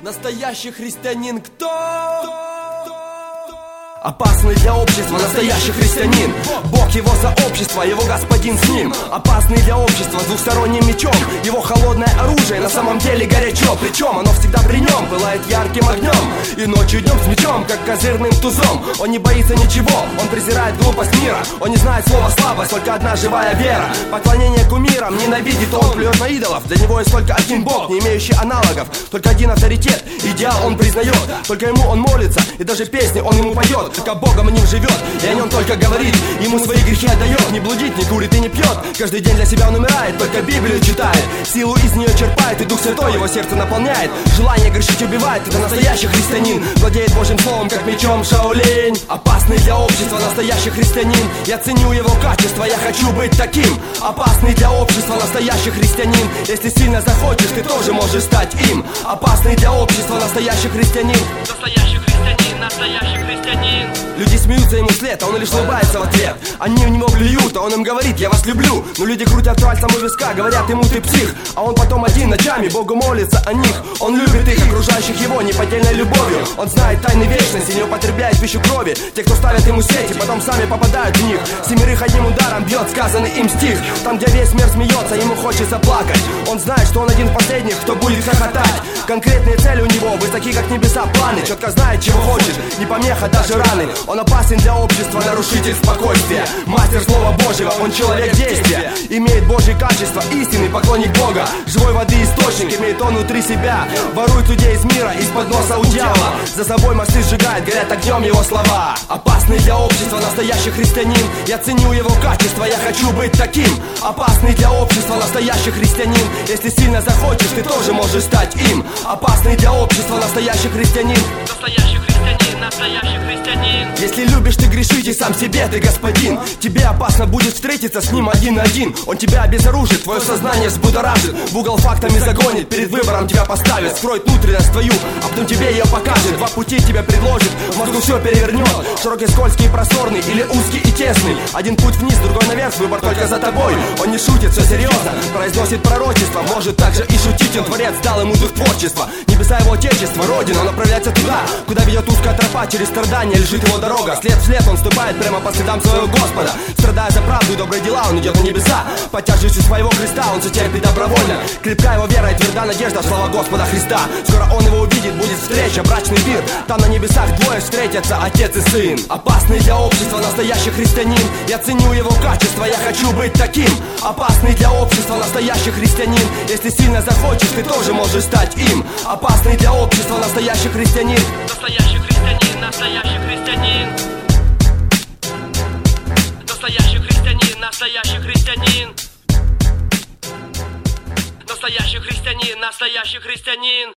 Настоящий христианин кто? Опасный для общества, настоящий христианин. Бог его сообщество, его господин с ним. Опасный для общества, с двухсторонним мечом. Его холодное оружие на самом деле горячо. Причем оно всегда при нем, пылает ярким огнем. И ночью и днем с мечом, как козырным тузом. Он не боится ничего, он презирает глупость мира. Он не знает слова слабость, только одна живая вера. Поклонение кумирам ненавидит он, плюет на идолов. Для него есть только один Бог, не имеющий аналогов. Только один авторитет, идеал он признает. Только ему он молится, и даже песни он ему поет. Только Богом ним живет, и о нем только говорит. Ему свои грехи отдает, не блудит, не курит и не пьет. Каждый день для себя он умирает, только Библию читает. Силу из нее черпает, и Дух Святой его сердце наполняет. Желание грешить убивает, это настоящий христианин. Владеет Божьим словом, как мечом Шаолинь. Опасный для общества, настоящий христианин. Я ценю его качество, я хочу быть таким. Опасный для общества, настоящий христианин. Если сильно захочешь, ты тоже можешь стать им. Опасный для общества, настоящий христианин. Настоящий христианин, настоящий христианин. Люди смеются ему вслед, а он лишь улыбается в ответ. Они в него плюют, а он им говорит: я вас люблю. Но люди крутят пальцем у виска, говорят ему: ты псих. А он потом один ночами Богу молится о них. Он любит их, окружающих его неподдельной любовью. Он знает тайны вечности, не употребляет пищу крови. Те, кто ставят ему сети, потом сами попадают в них. Семерых одним ударом бьет сказанный им стих. Там, где весь мир смеется, ему хочется плакать. Он знает, что он один из последних, кто будет хохотать. Конкретные цели у него, высоки как небеса планы. Четко знает, чего хочет, не помеха даже раны. Он опасен для общества, нарушитель спокойствия. Мастер слова Божьего, он человек действия. Имеет Божьи качества, истинный поклонник Бога. Живой воды источник, имеет он внутри себя. Ворует людей из мира, из-под носа у дьявола. За собой мосты сжигает, горят огнем его слова. Опасный для общества, настоящий христианин. Я ценю его качество, я хочу быть таким. Опасный для общества, настоящий христианин. Если сильно захочешь, ты тоже можешь стать им. Опасный для общества, настоящий христианин. Настоящий христианин, настоящий христианин. Если любишь ты грешить, и сам себе ты господин. Тебе опасно будет встретиться с ним один на один. Он тебя обезоружит, твое сознание взбудоражит. В угол фактами загонит, перед выбором тебя поставит. Скроет внутренность твою, а потом тебе ее покажет. Два пути тебе предложит, в мозгу все перевернет. Широкий, скользкий и просторный, или узкий и тесный. Один путь вниз, другой наверх, выбор только за тобой. Он не шутит, все серьезно, произносит пророчество. Может также и шутить, он творец, дал ему дух творчества. Небеса его отечества, родина, он направляется туда, куда ведет узкая тропа, через страдания лежит его дорога. След в след он ступает прямо по следам своего Господа. Страдая за правду и добрые дела, он идет на небеса. Под тяжестью своего креста он все терпит добровольно. Крепка его вера и тверда надежда в слова Господа Христа. Скоро он его увидит, будет встреча, брачный пир. Там на небесах двое встретятся, отец и сын. Опасный для общества, настоящий христианин. Я ценю его качество, я хочу быть таким. Опасный для общества, настоящий христианин. Если сильно захочешь, ты тоже можешь стать им. Опасный для общества, настоящий христианин. Настоящий христианин, настоящий христианин. Настоящий христианин, настоящий христианин. Настоящий христианин, настоящий христианин.